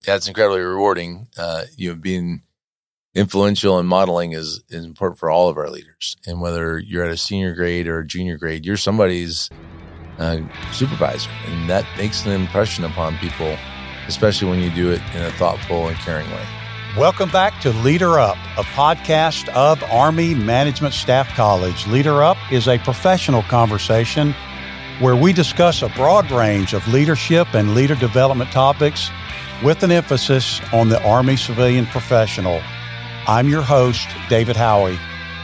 Yeah, it's incredibly rewarding. Being influential and modeling is important for all of our leaders. And whether you're at a senior grade or a junior grade, you're somebody's supervisor. And that makes an impression upon people, especially when you do it in a thoughtful and caring way. Welcome back to Leader Up, a podcast of Army Management Staff College. Leader Up is a professional conversation where we discuss a broad range of leadership and leader development topics with an emphasis on the Army civilian professional. I'm your host, David Howie.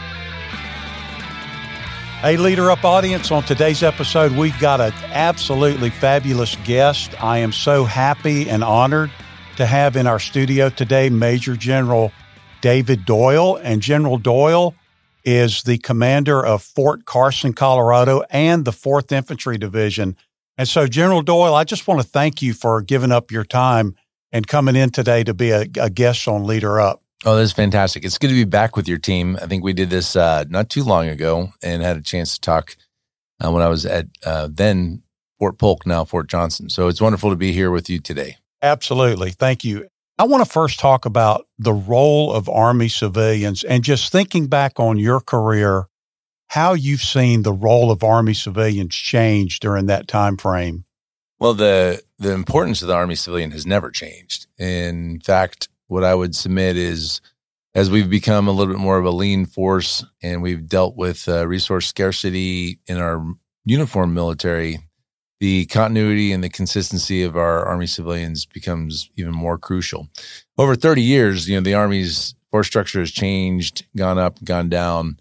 Hey, Leader Up audience, on today's episode, we've got an absolutely fabulous guest. I am so happy and honored to have in our studio today Major General David Doyle. And General Doyle is the commander of Fort Carson, Colorado, and the 4th Infantry Division. And so, General Doyle, I just want to thank you for giving up your time and coming in today to be a guest on Leader Up. Oh, that's fantastic. It's good to be back with your team. I think we did this not too long ago and had a chance to talk when I was at then Fort Polk, now Fort Johnson. So it's wonderful to be here with you today. Absolutely. Thank you. I want to first talk about the role of Army civilians and just thinking back on your career, how you've seen the role of Army civilians change during that time frame. Well, the importance of the Army civilian has never changed. In fact, what I would submit is, as we've become a little bit more of a lean force and we've dealt with resource scarcity in our uniformed military, the continuity and the consistency of our Army civilians becomes even more crucial. Over 30 years, the Army's force structure has changed, gone up, gone down.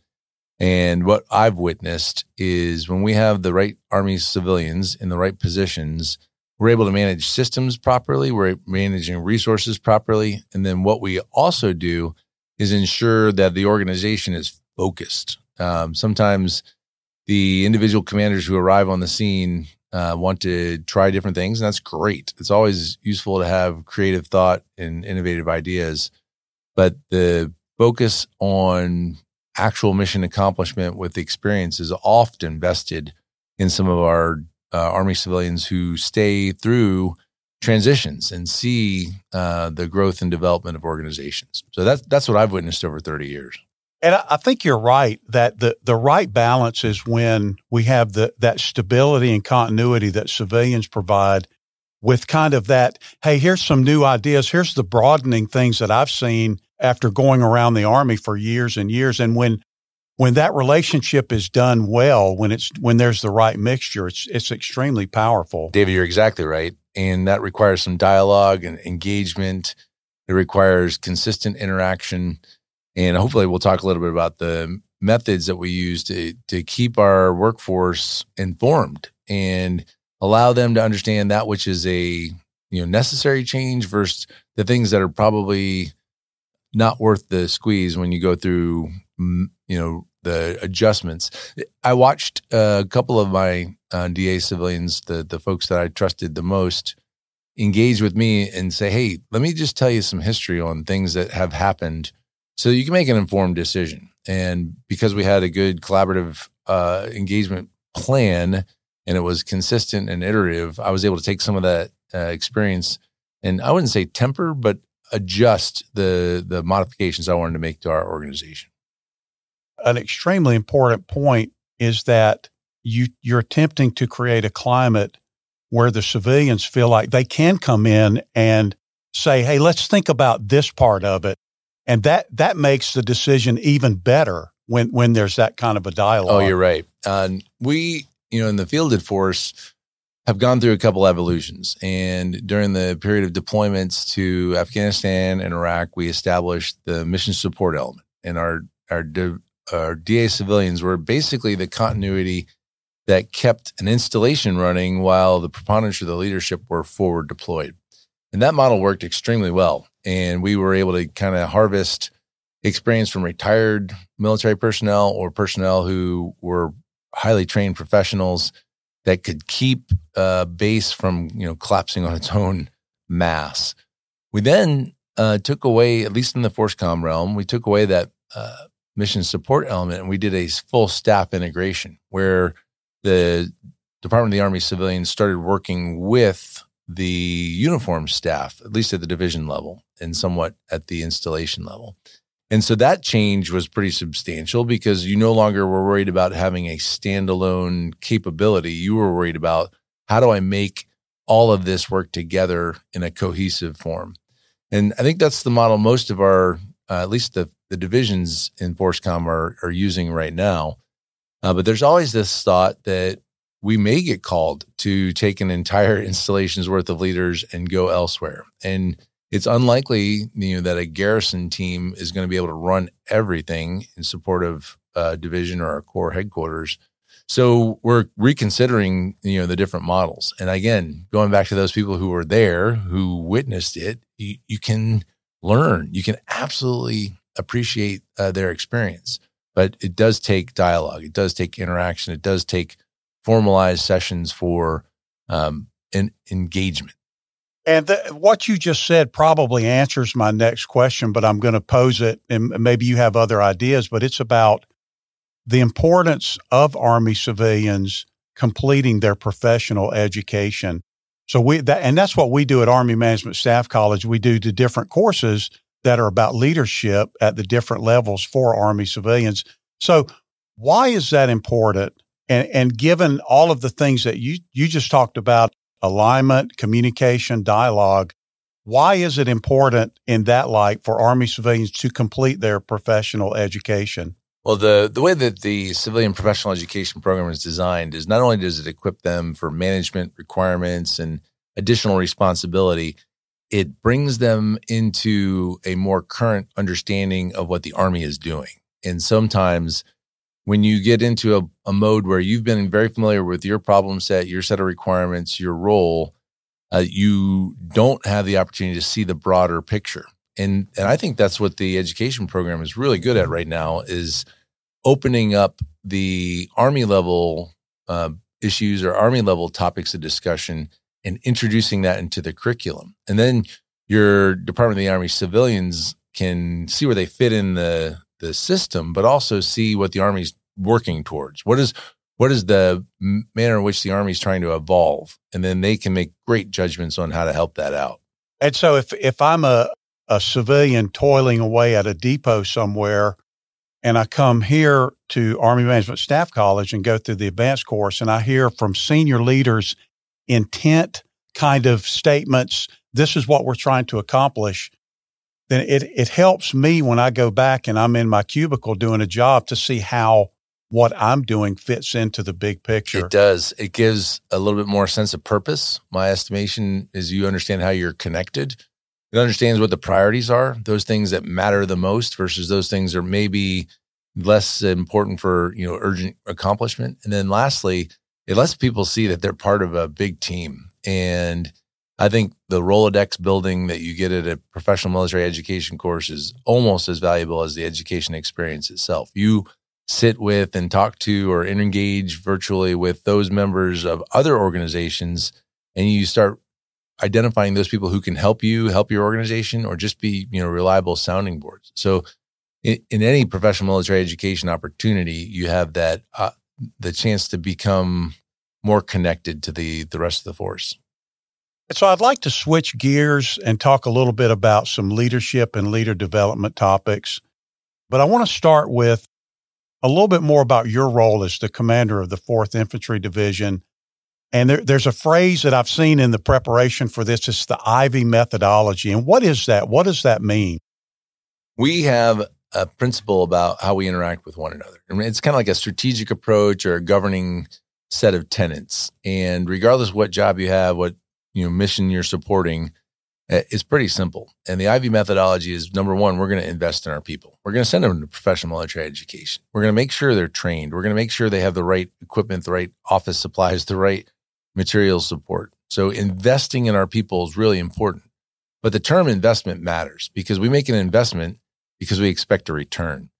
And what I've witnessed is when we have the right Army civilians in the right positions, we're able to manage systems properly, we're managing resources properly. And then what we also do is ensure that the organization is focused. Sometimes the individual commanders who arrive on the scene want to try different things, and that's great. It's always useful to have creative thought and innovative ideas, but the focus on actual mission accomplishment with experience is often vested in some of our Army civilians who stay through transitions and see the growth and development of organizations. So that's what I've witnessed over 30 years. And I think you're right that the right balance is when we have that stability and continuity that civilians provide with kind of that, hey, here's some new ideas. Here's the broadening things that I've seen after going around the Army for years and years. And when that relationship is done well, when there's the right mixture, it's extremely powerful. David, you're exactly right. And that requires some dialogue and engagement. It requires consistent interaction. And hopefully we'll talk a little bit about the methods that we use to keep our workforce informed and allow them to understand that which is a necessary change versus the things that are probably not worth the squeeze when you go through the adjustments. I watched a couple of my DA civilians, the folks that I trusted the most, engage with me and say, hey, let me just tell you some history on things that have happened so you can make an informed decision. And because we had a good collaborative engagement plan and it was consistent and iterative, I was able to take some of that experience and I wouldn't say temper, but adjust the modifications I wanted to make to our organization. An extremely important point is that you're attempting to create a climate where the civilians feel like they can come in and say, hey, let's think about this part of it. And that makes the decision even better when there's that kind of a dialogue. Oh, you're right. We, in the fielded force have gone through a couple evolutions. And during the period of deployments to Afghanistan and Iraq, we established the mission support element. And our DA civilians were basically the continuity that kept an installation running while the preponderance of the leadership were forward deployed. And that model worked extremely well. And we were able to kind of harvest experience from retired military personnel or personnel who were highly trained professionals that could keep base from collapsing on its own mass. We then took away, at least in the FORSCOM realm, we took away that mission support element and we did a full staff integration where the Department of the Army civilians started working with the uniform staff, at least at the division level and somewhat at the installation level. And so that change was pretty substantial because you no longer were worried about having a standalone capability. You were worried about, how do I make all of this work together in a cohesive form? And I think that's the model most of our, at least the divisions in FORSCOM are using right now. But there's always this thought that we may get called to take an entire installation's worth of leaders and go elsewhere. And it's unlikely, that a garrison team is going to be able to run everything in support of division or our core headquarters. So we're reconsidering, the different models. And again, going back to those people who were there, who witnessed it, you can learn. You can absolutely appreciate their experience. But it does take dialogue. It does take interaction. It does take formalized sessions for engagement. And what you just said probably answers my next question, but I'm going to pose it, and maybe you have other ideas, but it's about the importance of Army civilians completing their professional education. So and that's what we do at Army Management Staff College. We do the different courses that are about leadership at the different levels for Army civilians. So why is that important? And given all of the things that you just talked about, alignment, communication, dialogue, why is it important in that light for Army civilians to complete their professional education? Well, the way that the civilian professional education program is designed is not only does it equip them for management requirements and additional responsibility, it brings them into a more current understanding of what the Army is doing. And sometimes when you get into a mode where you've been very familiar with your problem set, your set of requirements, your role, you don't have the opportunity to see the broader picture. And I think that's what the education program is really good at right now, is opening up the Army level issues or Army level topics of discussion and introducing that into the curriculum. And then your Department of the Army civilians can see where they fit in the system, but also see what the Army's working towards. What is the manner in which the Army is trying to evolve? And then they can make great judgments on how to help that out. And so if I'm a civilian toiling away at a depot somewhere, and I come here to Army Management Staff College and go through the advanced course, and I hear from senior leaders intent kind of statements, this is what we're trying to accomplish, then it helps me when I go back and I'm in my cubicle doing a job to see how what I'm doing fits into the big picture. It does. It gives a little bit more sense of purpose. My estimation is you understand how you're connected. It understands what the priorities are, those things that matter the most versus those things that are maybe less important for, urgent accomplishment. And then lastly, it lets people see that they're part of a big team. And I think the Rolodex building that you get at a professional military education course is almost as valuable as the education experience itself. You sit with and talk to or engage virtually with those members of other organizations, and you start identifying those people who can help you, help your organization, or just be, reliable sounding boards. So in any professional military education opportunity, you have that, the chance to become more connected to the rest of the force. So I'd like to switch gears and talk a little bit about some leadership and leader development topics. But I want to start with a little bit more about your role as the commander of the 4th Infantry Division. And there's a phrase that I've seen in the preparation for this. It's the Ivy methodology. And what is that? What does that mean? We have a principle about how we interact with one another. I mean, it's kind of like a strategic approach or a governing set of tenets. And regardless of what job you have, what mission you're supporting, it's pretty simple. And the Ivy methodology is, number one, we're going to invest in our people. We're going to send them to professional military education. We're going to make sure they're trained. We're going to make sure they have the right equipment, the right office supplies, the right material support. So investing in our people is really important. But the term investment matters because we make an investment because we expect a return.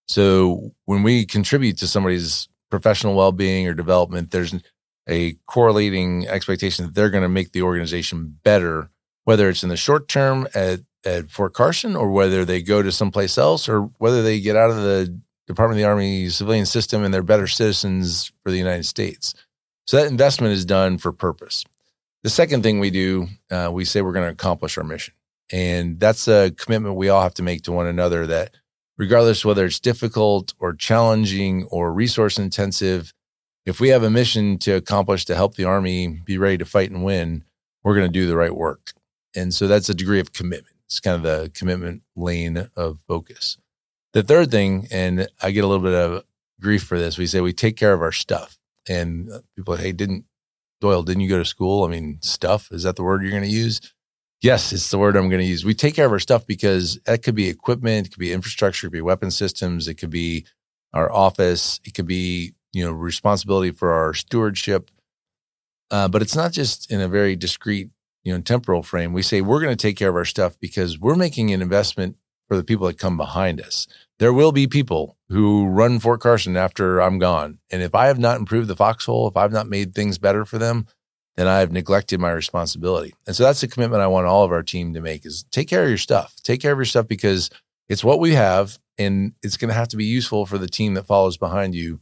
So when we contribute to somebody's professional well-being or development, there's a correlating expectation that they're going to make the organization better, whether it's in the short term at Fort Carson or whether they go to someplace else or whether they get out of the Department of the Army civilian system and they're better citizens for the United States. So that investment is done for purpose. The second thing we do, we say we're going to accomplish our mission. And that's a commitment we all have to make to one another, that regardless whether it's difficult or challenging or resource intensive, if we have a mission to accomplish to help the Army be ready to fight and win, we're going to do the right work. And so that's a degree of commitment. It's kind of the commitment lane of focus. The third thing, and I get a little bit of grief for this, we say we take care of our stuff. And people are, hey, Doyle, didn't you go to school? I mean, stuff, is that the word you're going to use? Yes, it's the word I'm going to use. We take care of our stuff because that could be equipment, it could be infrastructure, it could be weapon systems, it could be our office, it could be, responsibility for our stewardship. But it's not just in a very discrete, temporal frame. We say we're going to take care of our stuff because we're making an investment for the people that come behind us. There will be people who run Fort Carson after I'm gone. And if I have not improved the foxhole, if I've not made things better for them, then I've neglected my responsibility. And so that's the commitment I want all of our team to make, is take care of your stuff. Take care of your stuff because it's what we have, and it's going to have to be useful for the team that follows behind you.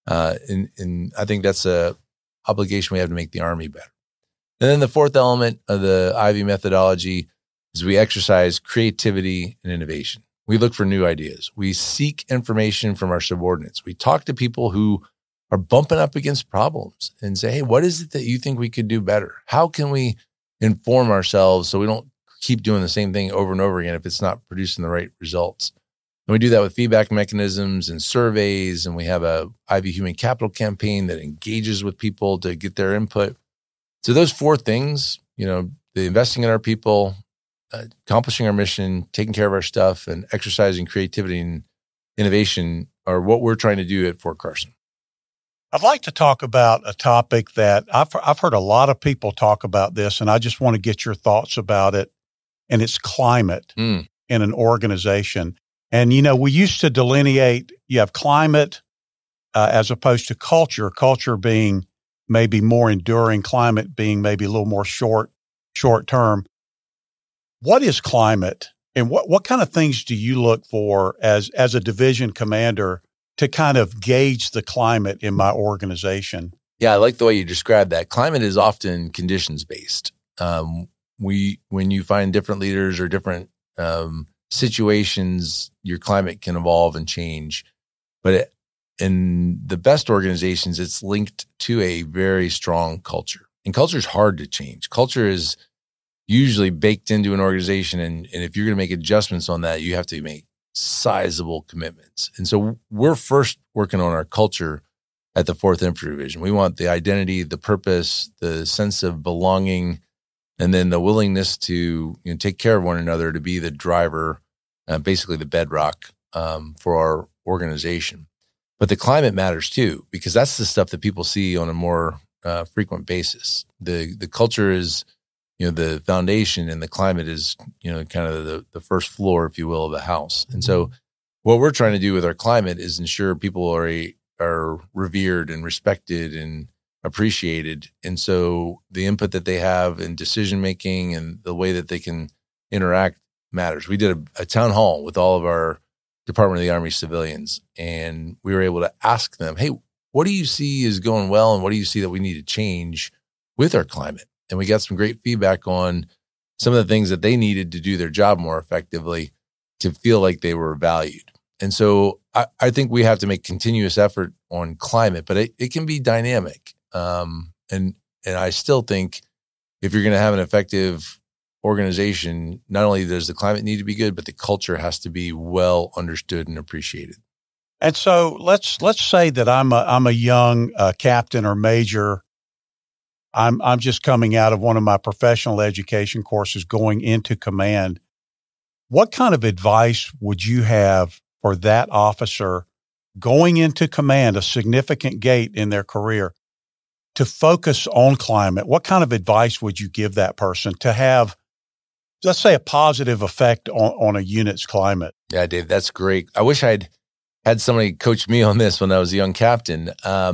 And I think that's a obligation we have to make the Army better. And then the fourth element of the Ivy methodology is we exercise creativity and innovation. We look for new ideas. We seek information from our subordinates. We talk to people who are bumping up against problems and say, hey, what is it that you think we could do better? How can we inform ourselves so we don't keep doing the same thing over and over again if it's not producing the right results? And we do that with feedback mechanisms and surveys, and we have a Ivy Human Capital campaign that engages with people to get their input. So those four things, the investing in our people, accomplishing our mission, taking care of our stuff, and exercising creativity and innovation are what we're trying to do at Fort Carson. I'd like to talk about a topic that I've heard a lot of people talk about this, and I just want to get your thoughts about it, and it's climate in an organization. And, we used to delineate, you have climate as opposed to culture being maybe more enduring, climate being maybe a little more short term. What is climate, and what kind of things do you look for as a division commander to kind of gauge the climate in my organization? Yeah, I like the way you described that. Climate is often conditions-based. When you find different leaders or different situations, your climate can evolve and change. But in the best organizations, it's linked to a very strong culture. And culture is hard to change. Culture is usually baked into an organization. And if you're going to make adjustments on that, you have to make sizable commitments. And so we're first working on our culture at the 4th Infantry Division. We want the identity, the purpose, the sense of belonging, and then the willingness to take care of one another, to be the driver, basically the bedrock for our organization. But the climate matters too, because that's the stuff that people see on a more frequent basis. The culture is the foundation, and the climate is, kind of the first floor, if you will, of a house. And so what we're trying to do with our climate is ensure people are revered and respected and appreciated. And so the input that they have in decision-making and the way that they can interact matters. We did a town hall with all of our Department of the Army civilians, and we were able to ask them, hey, what do you see is going well, and what do you see that we need to change with our climate? And we got some great feedback on some of the things that they needed to do their job more effectively, to feel like they were valued. And so I think we have to make continuous effort on climate, but it can be dynamic. And I still think if you're going to have an effective organization, not only does the climate need to be good, but the culture has to be well understood and appreciated. And so let's say that I'm a young captain or major. I'm just coming out of one of my professional education courses, going into command. What kind of advice would you have for that officer going into command, a significant gate in their career, to focus on climate? What kind of advice would you give that person to have, let's say, a positive effect on a unit's climate? Yeah, Dave, that's great. I wish I'd had somebody coach me on this when I was a young captain.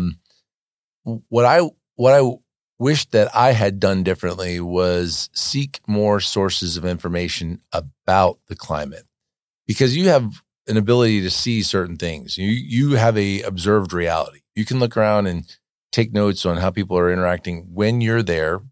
What I wish that I had done differently was seek more sources of information about the climate, because you have an ability to see certain things. You have a observed reality. You can look around and take notes on how people are interacting when you're there.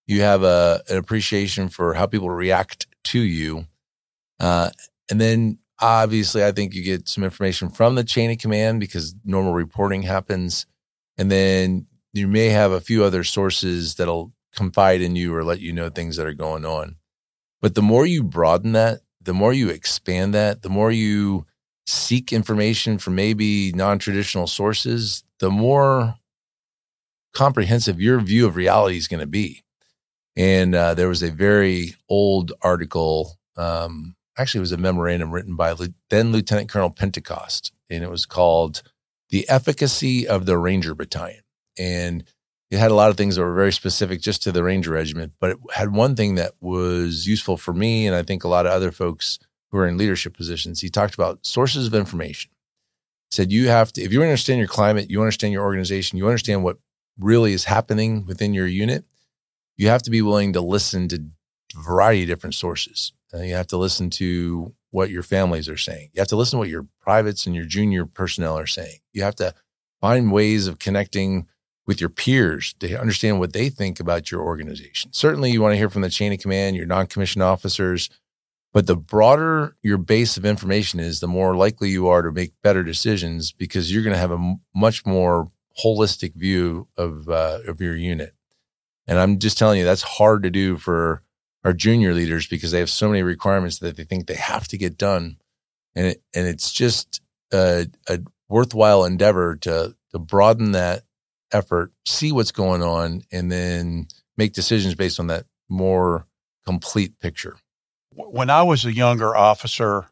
You have an appreciation for how people react to you. And then obviously, I think you get some information from the chain of command because normal reporting happens. And then you may have a few other sources that'll confide in you or let you know things that are going on. But the more you broaden that, the more you expand that, the more you seek information from maybe non-traditional sources, the more comprehensive your view of reality is going to be. And there was a very old article, actually it was a memorandum written by then Lieutenant Colonel Pentecost, and it was called The Efficacy of the Ranger Battalion. And it had a lot of things that were very specific just to the Ranger Regiment, but it had one thing that was useful for me, and I think a lot of other folks who are in leadership positions. He talked about sources of information. He said you have to, if you understand your climate, you understand your organization, you understand what really is happening within your unit, you have to be willing to listen to a variety of different sources. You have to listen to what your families are saying. You have to listen to what your privates and your junior personnel are saying. You have to find ways of connecting with your peers to understand what they think about your organization. Certainly you want to hear from the chain of command, your non-commissioned officers, but the broader your base of information is, the more likely you are to make better decisions because you're going to have a much more holistic view of your unit. And I'm just telling you, that's hard to do for our junior leaders because they have so many requirements that they think they have to get done. And it's just a worthwhile endeavor to broaden that effort, see what's going on, and then make decisions based on that more complete picture. When I was a younger officer,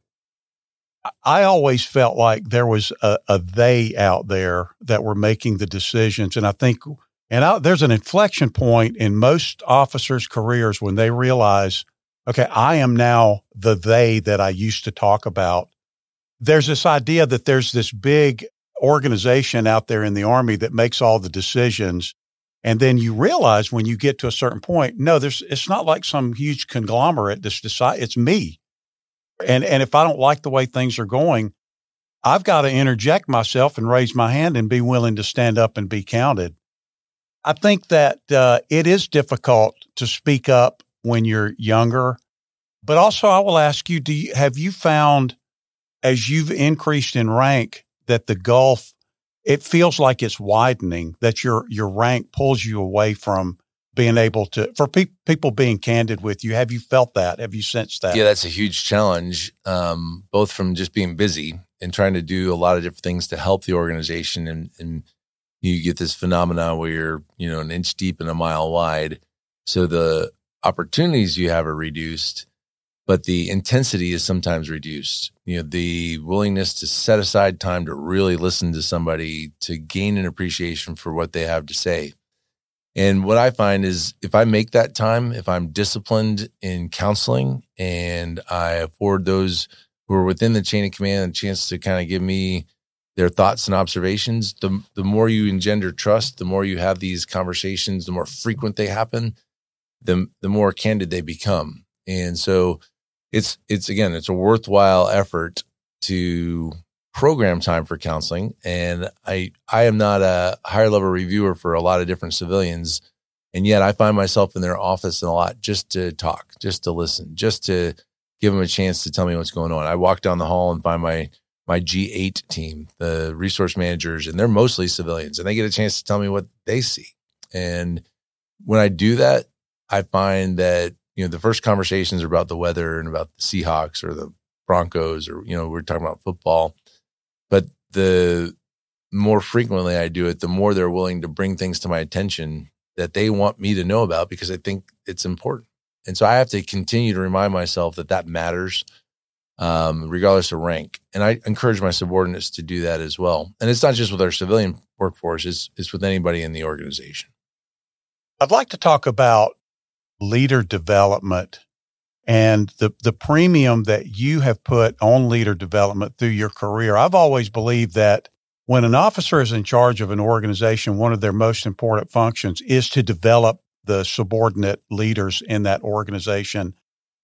I always felt like there was a they out there that were making the decisions. And I think, there's an inflection point in most officers' careers when they realize, okay, I am now the they that I used to talk about. There's this idea that there's this big organization out there in the Army that makes all the decisions. And then you realize when you get to a certain point, no, it's not like some huge conglomerate that's it's me. And if I don't like the way things are going, I've got to interject myself and raise my hand and be willing to stand up and be counted. I think that it is difficult to speak up when you're younger, but also I will ask you, have you found as you've increased in rank that the gulf, it feels like it's widening, that your rank pulls you away from being able to, for people being candid with you? Have you felt that? Have you sensed that? Yeah, that's a huge challenge, both from just being busy and trying to do a lot of different things to help the organization. And you get this phenomenon where you're, an inch deep and a mile wide. So the opportunities you have are reduced, but the intensity is sometimes reduced. The willingness to set aside time to really listen to somebody, to gain an appreciation for what they have to say. And what I find is if I make that time, if I'm disciplined in counseling and I afford those who are within the chain of command a chance to kind of give me their thoughts and observations, the more you engender trust, the more you have these conversations, the more frequent they happen, the more candid they become. And so it's a worthwhile effort to program time for counseling. And I am not a higher level reviewer for a lot of different civilians. And yet I find myself in their office a lot just to talk, just to listen, just to give them a chance to tell me what's going on. I walk down the hall and find my G8 team, the resource managers, and they're mostly civilians, and they get a chance to tell me what they see. And when I do that, I find that, the first conversations are about the weather and about the Seahawks or the Broncos, or, we're talking about football. But the more frequently I do it, the more they're willing to bring things to my attention that they want me to know about because I think it's important. And so I have to continue to remind myself that matters, regardless of rank. And I encourage my subordinates to do that as well. And it's not just with our civilian workforce, it's with anybody in the organization. I'd like to talk about leader development and the premium that you have put on leader development through your career. I've always believed that when an officer is in charge of an organization, one of their most important functions is to develop the subordinate leaders in that organization.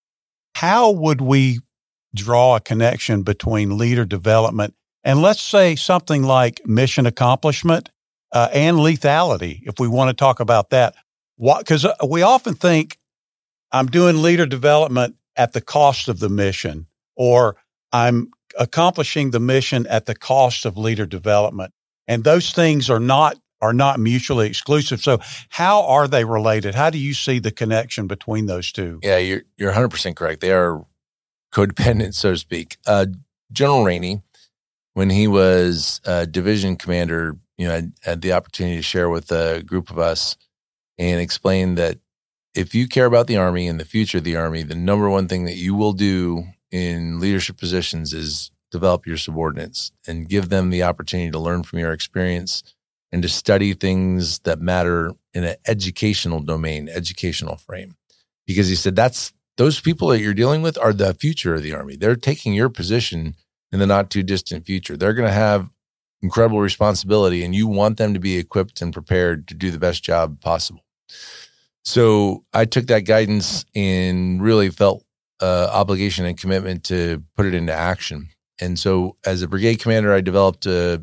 How would we draw a connection between leader development and, let's say, something like mission accomplishment and lethality, if we want to talk about that? Because we often think I'm doing leader development at the cost of the mission, or I'm accomplishing the mission at the cost of leader development. And those things are not mutually exclusive. So how are they related? How do you see the connection between those two? Yeah, you're 100% correct. They are codependent, so to speak. General Rainey, when he was division commander, had the opportunity to share with a group of us and explain that if you care about the Army and the future of the Army, the number one thing that you will do in leadership positions is develop your subordinates and give them the opportunity to learn from your experience and to study things that matter in an educational domain, educational frame. Because he said those people that you're dealing with are the future of the Army. They're taking your position in the not too distant future. They're going to have incredible responsibility, and you want them to be equipped and prepared to do the best job possible. So I took that guidance and really felt obligation and commitment to put it into action. And so as a brigade commander, I developed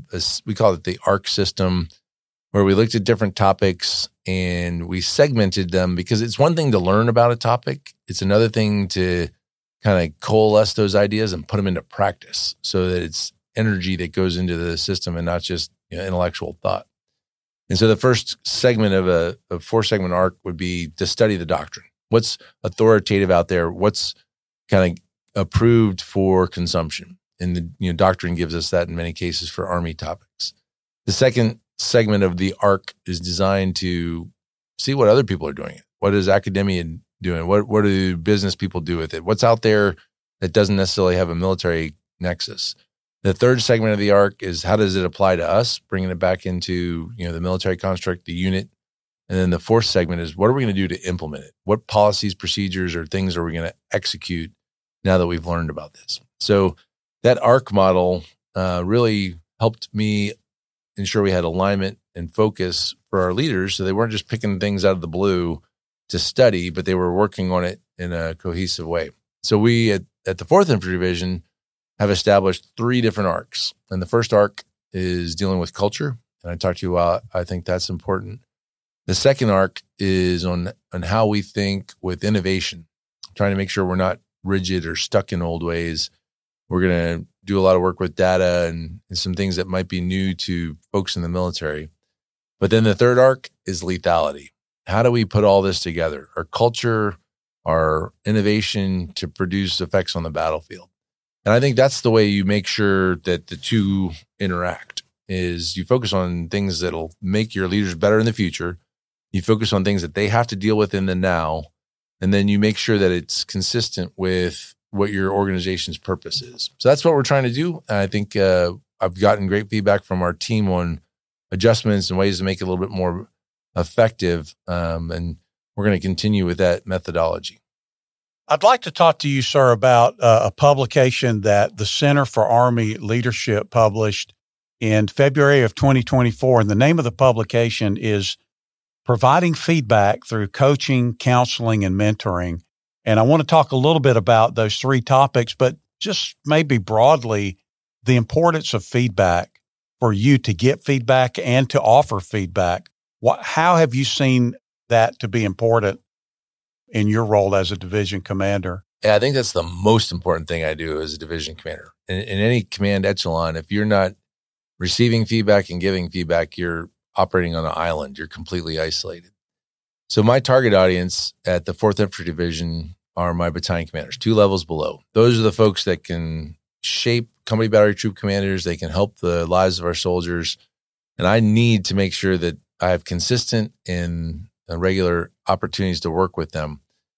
we call it the ARC system, where we looked at different topics and we segmented them, because it's one thing to learn about a topic. It's another thing to kind of coalesce those ideas and put them into practice so that it's energy that goes into the system and not just intellectual thought. And so the first segment of a 4-segment arc would be to study the doctrine. What's authoritative out there? What's kind of approved for consumption? And the doctrine gives us that in many cases for Army topics. The second segment of the arc is designed to see what other people are doing. What is academia doing? What do business people do with it? What's out there that doesn't necessarily have a military nexus? The third segment of the arc is how does it apply to us, bringing it back into the military construct, the unit. And then the fourth segment is what are we going to do to implement it? What policies, procedures, or things are we going to execute now that we've learned about this? So that ARC model really helped me ensure we had alignment and focus for our leaders, so they weren't just picking things out of the blue to study, but they were working on it in a cohesive way. So we at the 4th Infantry Division have established 3 different arcs. And the first arc is dealing with culture. And I talked to you about, I think that's important. The second arc is on how we think with innovation, trying to make sure we're not rigid or stuck in old ways. We're going to do a lot of work with data and some things that might be new to folks in the military. But then the third arc is lethality. How do we put all this together? Our culture, our innovation to produce effects on the battlefield. And I think that's the way you make sure that the two interact, is you focus on things that'll make your leaders better in the future. You focus on things that they have to deal with in the now. And then you make sure that it's consistent with what your organization's purpose is. So that's what we're trying to do. And I think I've gotten great feedback from our team on adjustments and ways to make it a little bit more effective. And we're going to continue with that methodology. I'd like to talk to you, sir, about a publication that the Center for Army Leadership published in February of 2024. And the name of the publication is Providing Feedback Through Coaching, Counseling, and Mentoring. And I want to talk a little bit about those 3 topics, but just maybe broadly, the importance of feedback for you to get feedback and to offer feedback. How have you seen that to be important in your role as a division commander? Yeah, I think that's the most important thing I do as a division commander. In any command echelon, if you're not receiving feedback and giving feedback, you're operating on an island. You're completely isolated. So my target audience at the 4th Infantry Division are my battalion commanders, 2 levels below. Those are the folks that can shape company battery troop commanders. They can help the lives of our soldiers. And I need to make sure that I have consistent and regular opportunities to work with them.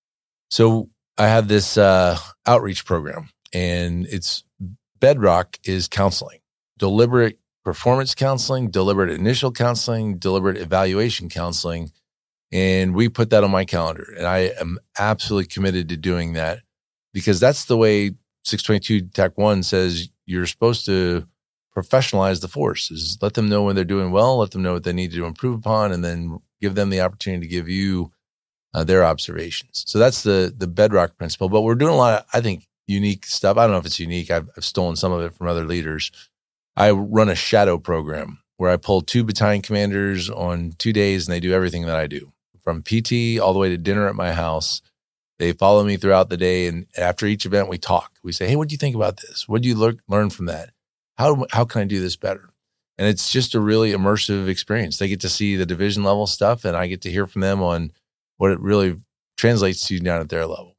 So I have this outreach program, and its bedrock is counseling, deliberate performance counseling, deliberate initial counseling, deliberate evaluation counseling. And we put that on my calendar. And I am absolutely committed to doing that, because that's the way 622 TAC 1 says you're supposed to professionalize the force, is let them know when they're doing well, let them know what they need to improve upon, and then give them the opportunity to give you their observations. So that's the bedrock principle. But we're doing a lot of, I think, unique stuff. I don't know if it's unique. I've stolen some of it from other leaders. I run a shadow program where I pull 2 battalion commanders on 2 days, and they do everything that I do. from PT all the way to dinner at my house. They follow me throughout the day. And after each event, we talk. We say, hey, what do you think about this? What do you learn from that? How can I do this better? And it's just a really immersive experience. They get to see the division level stuff, and I get to hear from them on what it really translates to down at their level.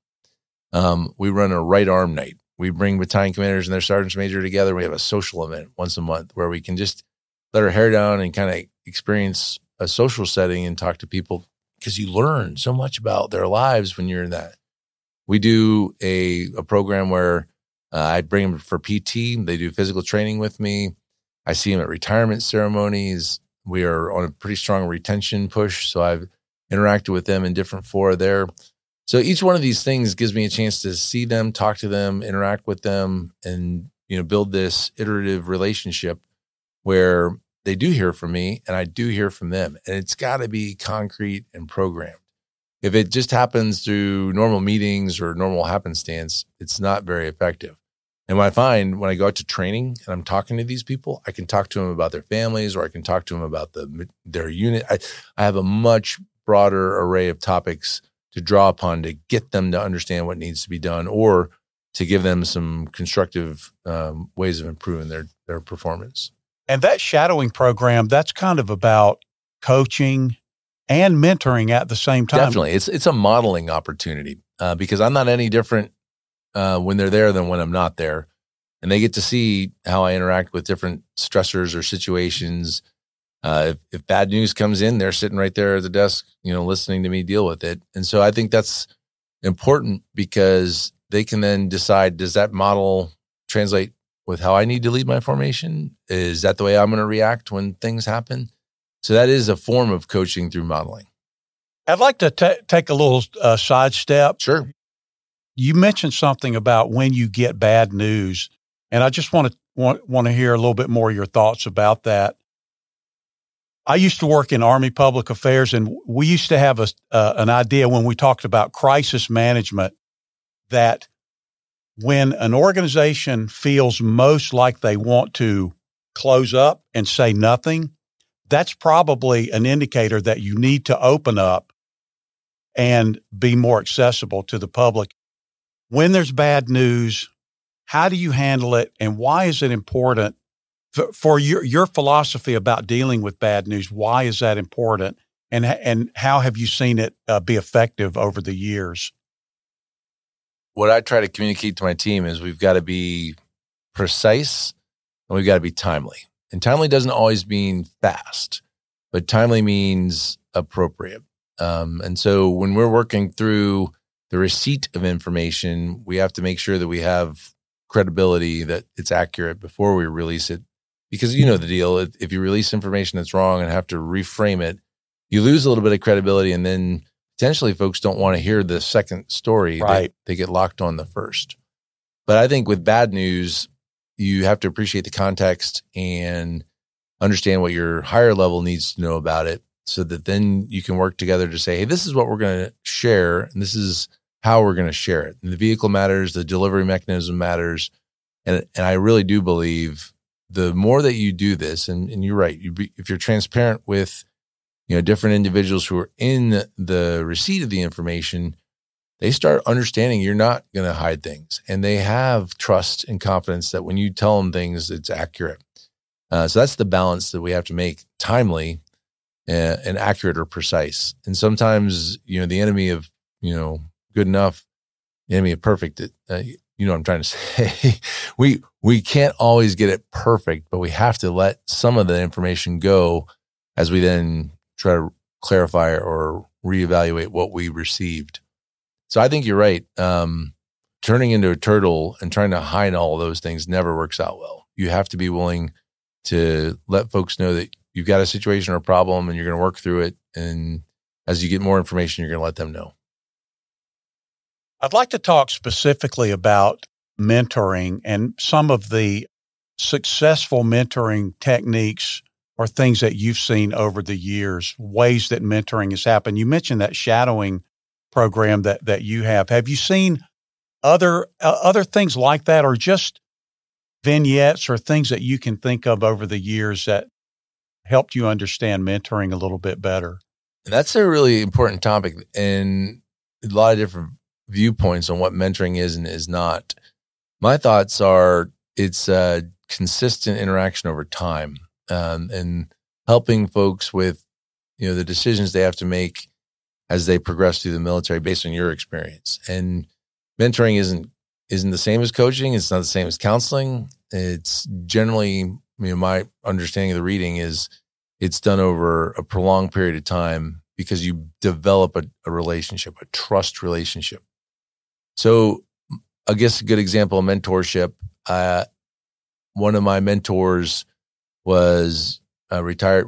We run a right arm night. We bring battalion commanders and their sergeants major together. We have a social event once a month where we can just let our hair down and kind of experience a social setting and talk to people, because you learn so much about their lives when you're in that. We do a program where I bring them for PT. They do physical training with me. I see them at retirement ceremonies. We are on a pretty strong retention push, so I've interacted with them in different fora there. So each one of these things gives me a chance to see them, talk to them, interact with them, and build this iterative relationship where they do hear from me and I do hear from them. And it's got to be concrete and programmed. If it just happens through normal meetings or normal happenstance, it's not very effective. And what I find when I go out to training and I'm talking to these people, I can talk to them about their families, or I can talk to them about their unit. I have a much broader array of topics to draw upon to get them to understand what needs to be done, or to give them some constructive ways of improving their performance. And that shadowing program, that's kind of about coaching and mentoring at the same time. Definitely. It's a modeling opportunity because I'm not any different when they're there than when I'm not there. And they get to see how I interact with different stressors or situations. If bad news comes in, they're sitting right there at the desk, listening to me deal with it. And so I think that's important because they can then decide, does that model translate with how I need to lead my formation? Is that the way I'm going to react when things happen? So that is a form of coaching through modeling. I'd like to take a little sidestep. Sure. You mentioned something about when you get bad news, and I just want to hear a little bit more of your thoughts about that. I used to work in Army Public Affairs, and we used to have an idea when we talked about crisis management that when an organization feels most like they want to close up and say nothing, that's probably an indicator that you need to open up and be more accessible to the public. When there's bad news, how do you handle it, and why is it important for your philosophy about dealing with bad news? Why is that important, and how have you seen it be effective over the years? What I try to communicate to my team is we've got to be precise and we've got to be timely. And timely doesn't always mean fast, but timely means appropriate. And so when we're working through the receipt of information, we have to make sure that we have credibility, that it's accurate before we release it. Because you know the deal, if you release information that's wrong and have to reframe it, you lose a little bit of credibility, and then potentially folks don't want to hear the second story. Right. They get locked on the first. But I think with bad news, you have to appreciate the context and understand what your higher level needs to know about it, so that then you can work together to say, hey, this is what we're going to share, and this is how we're going to share it. And the vehicle matters, the delivery mechanism matters. And I really do believe the more that you do this, and you're right, if you're transparent with different individuals who are in the receipt of the information, they start understanding you're not going to hide things, and they have trust and confidence that when you tell them things, it's accurate. So that's the balance that we have to make: timely and accurate or precise. And sometimes, the enemy of, good enough, the enemy of perfect, what I'm trying to say. We can't always get it perfect, but we have to let some of the information go as we then try to clarify or reevaluate what we received. So I think you're right. Turning into a turtle and trying to hide all of those things never works out well. You have to be willing to let folks know that you've got a situation or a problem and you're going to work through it. And as you get more information, you're going to let them know. I'd like to talk specifically about mentoring and some of the successful mentoring techniques or things that you've seen over the years, ways that mentoring has happened. You mentioned that shadowing program that you have. Have you seen other things like that, or just vignettes or things that you can think of over the years that helped you understand mentoring a little bit better? And that's a really important topic, and a lot of different viewpoints on what mentoring is and is not. My thoughts are it's a consistent interaction over time, and helping folks with the decisions they have to make as they progress through the military based on your experience. And mentoring isn't the same as coaching. It's not the same as counseling. It's generally, my understanding of the reading is it's done over a prolonged period of time because you develop a relationship, a trust relationship. So I guess a good example of mentorship, one of my mentors was retired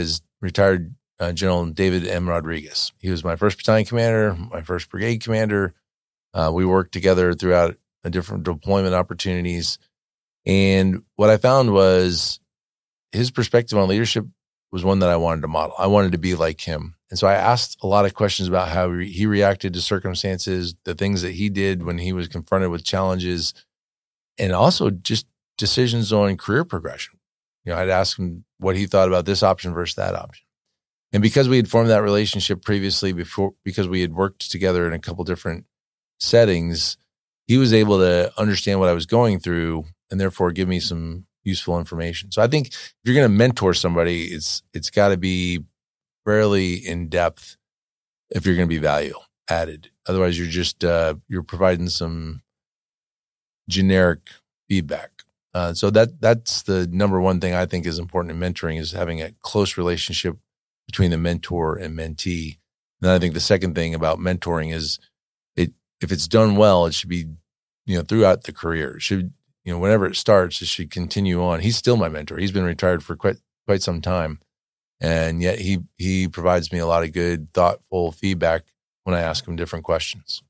General David M. Rodriguez. He was my first battalion commander, my first brigade commander. We worked together throughout different deployment opportunities. And what I found was his perspective on leadership was one that I wanted to model. I wanted to be like him. And so I asked a lot of questions about how he reacted to circumstances, the things that he did when he was confronted with challenges, and also just decisions on career progression. I'd ask him what he thought about this option versus that option. And because we had formed that relationship previously because we had worked together in a couple different settings, he was able to understand what I was going through and therefore give me some useful information. So I think if you're going to mentor somebody, it's got to be fairly in depth if you're going to be value added. Otherwise, you're just you're providing some generic feedback. So that's the number one thing I think is important in mentoring, is having a close relationship between the mentor and mentee. And I think the second thing about mentoring is if it's done well, it should be throughout the career. It should whenever it starts, it should continue on. He's still my mentor. He's been retired for quite some time. And yet he provides me a lot of good, thoughtful feedback when I ask him different questions.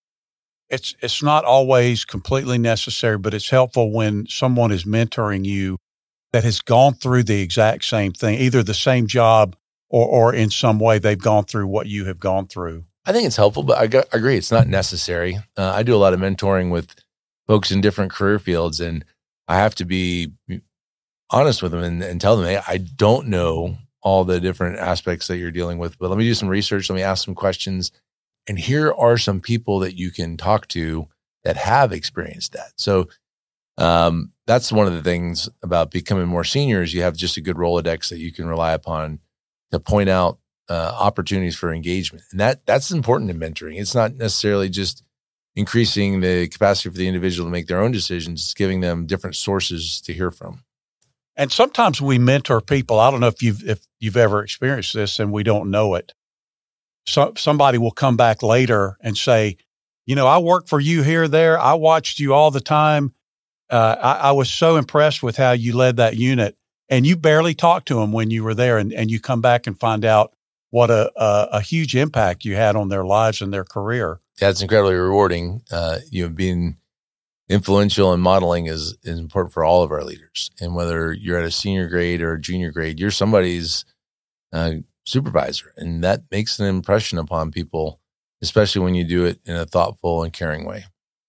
It's not always completely necessary, but it's helpful when someone is mentoring you that has gone through the exact same thing, either the same job or in some way they've gone through what you have gone through. I think it's helpful, but I agree it's not necessary. I do a lot of mentoring with folks in different career fields, and I have to be honest with them and tell them, hey, I don't know all the different aspects that you're dealing with, but let me do some research. Let me ask some questions. And here are some people that you can talk to that have experienced that. So that's one of the things about becoming more senior is you have just a good Rolodex that you can rely upon to point out opportunities for engagement. And that's important in mentoring. It's not necessarily just increasing the capacity for the individual to make their own decisions. It's giving them different sources to hear from. And sometimes we mentor people. I don't know if you've ever experienced this and we don't know it. So somebody will come back later and say, I work for you here, there. I watched you all the time. I was so impressed with how you led that unit, and you barely talked to them when you were there. And you come back and find out what a huge impact you had on their lives and their career. Yeah, it's incredibly rewarding. Being influential and modeling is important for all of our leaders. And whether you're at a senior grade or a junior grade, you're somebody's supervisor. And that makes an impression upon people, especially when you do it in a thoughtful and caring way.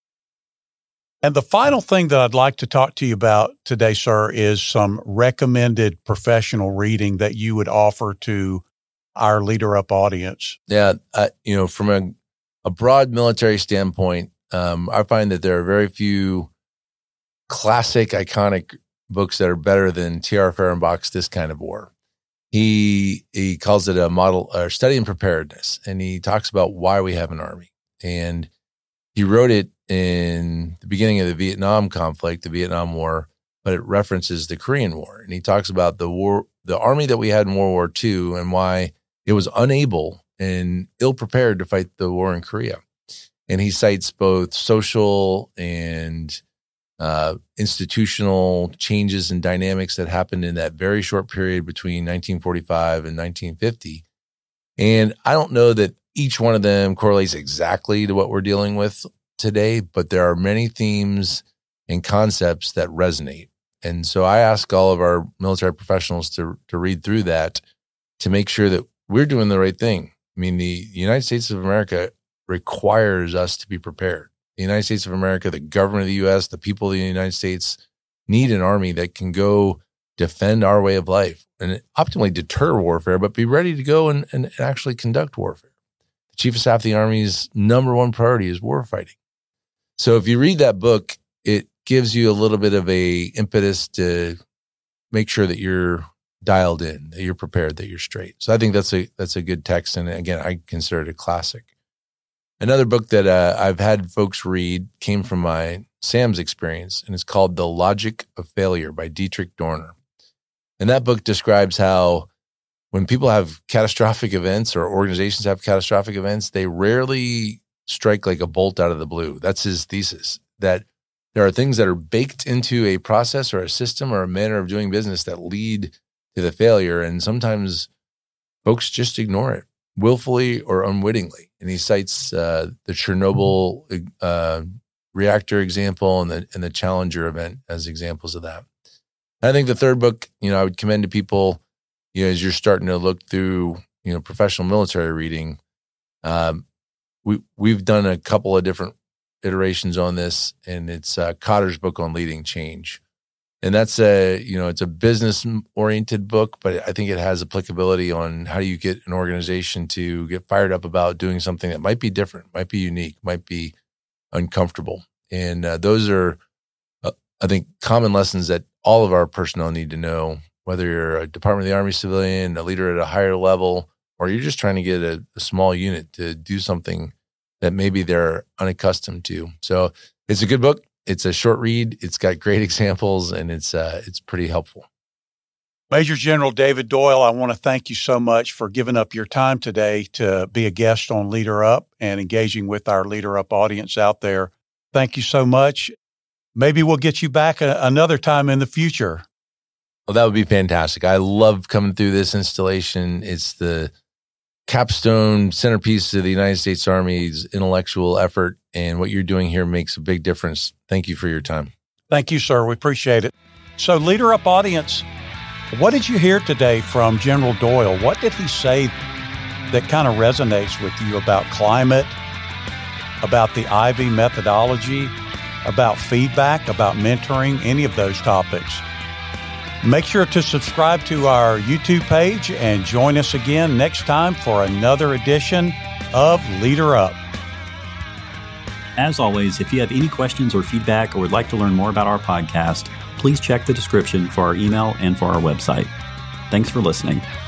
And the final thing that I'd like to talk to you about today, sir, is some recommended professional reading that you would offer to our Leader Up audience. Yeah. From a broad military standpoint, I find that there are very few classic, iconic books that are better than T.R. Fehrenbach's This Kind of War. He calls it a model or study in preparedness, and he talks about why we have an army. And he wrote it in the beginning of the Vietnam conflict, the Vietnam War, but it references the Korean War. And he talks about the army that we had in World War II and why it was unable and ill-prepared to fight the war in Korea. And he cites both social and institutional changes and dynamics that happened in that very short period between 1945 and 1950. And I don't know that each one of them correlates exactly to what we're dealing with today, but there are many themes and concepts that resonate. And so I ask all of our military professionals to read through that to make sure that we're doing the right thing. I mean, the United States of America requires us to be prepared. The United States of America, the government of the U.S., the people of the United States need an army that can go defend our way of life and optimally deter warfare, but be ready to go and actually conduct warfare. The Chief of Staff of the Army's number one priority is warfighting. So if you read that book, it gives you a little bit of a impetus to make sure that you're dialed in, that you're prepared, that you're straight. So I think that's a good text. And again, I consider it a classic. Another book that I've had folks read came from my SAM's experience, and it's called The Logic of Failure by Dietrich Dorner. And that book describes how when people have catastrophic events or organizations have catastrophic events, they rarely strike like a bolt out of the blue. That's his thesis, that there are things that are baked into a process or a system or a manner of doing business that lead to the failure. And sometimes folks just ignore it, willfully or unwittingly. And he cites the Chernobyl reactor example and the Challenger event as examples of that. And I think the third book, I would commend to people, as you're starting to look through, professional military reading. We've done a couple of different iterations on this, and it's Kotter's book on leading change. And that's it's a business-oriented book, but I think it has applicability on how do you get an organization to get fired up about doing something that might be different, might be unique, might be uncomfortable. And those are, I think, common lessons that all of our personnel need to know, whether you're a Department of the Army civilian, a leader at a higher level, or you're just trying to get a small unit to do something that maybe they're unaccustomed to. So it's a good book. It's a short read. It's got great examples, and it's pretty helpful. Major General David Doyle, I want to thank you so much for giving up your time today to be a guest on Leader Up and engaging with our Leader Up audience out there. Thank you so much. Maybe we'll get you back another time in the future. Well, that would be fantastic. I love coming through this installation. It's the capstone centerpiece of the United States Army's intellectual effort, and what you're doing here makes a big difference. Thank you for your time. Thank you, sir. We appreciate it. So, Leader Up audience, what did you hear today from General Doyle? What did he say that kind of resonates with you about climate, about the Ivy methodology, about feedback, about mentoring, any of those topics? Make sure to subscribe to our YouTube page and join us again next time for another edition of Leader Up. As always, if you have any questions or feedback or would like to learn more about our podcast, please check the description for our email and for our website. Thanks for listening.